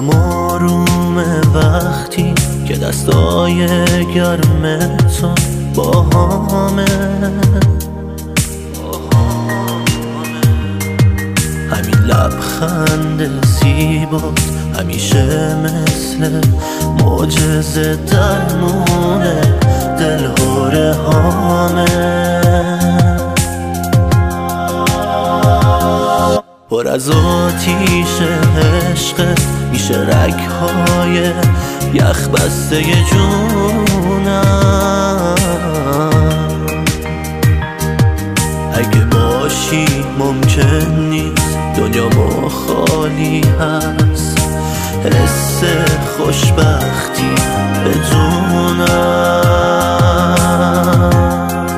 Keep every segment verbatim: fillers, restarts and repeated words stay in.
دلم آرومه وقتی که دستای گرم تو با همه. همین لبخند زیبات همیشه مثل معجزه درمونه دلهوره هامه. پر از آتیش عشق میشه رگ‌های یخ بسته جونم. اگه باشی ممکن نیست دنیا ما خالی هست، حس خوشبختی بدونم.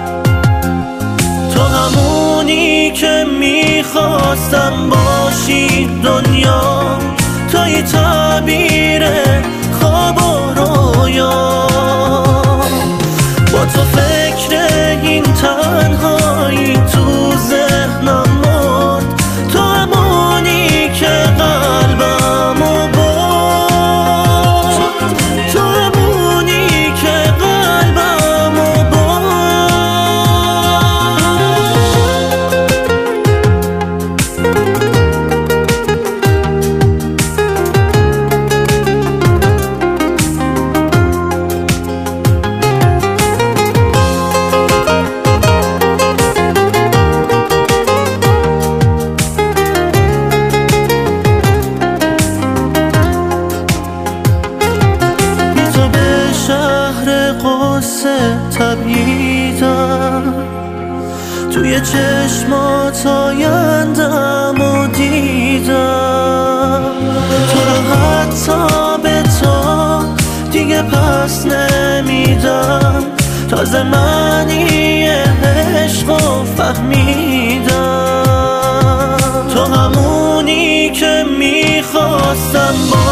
تو همونی که میخواستم باشی دنیا، توی تعبیر خواب و رویا. با تو فکر این تنهایی تو ذهنم مرد، تو همونی که قلبمو برد، تو همونی که قلبمو برد. تبییدم توی چشمات آیندم و دیدم. تو رو حتی به تو دیگه پس نمیدم، تازه معنی عشق و فهمیدم. تو همونی که میخواستم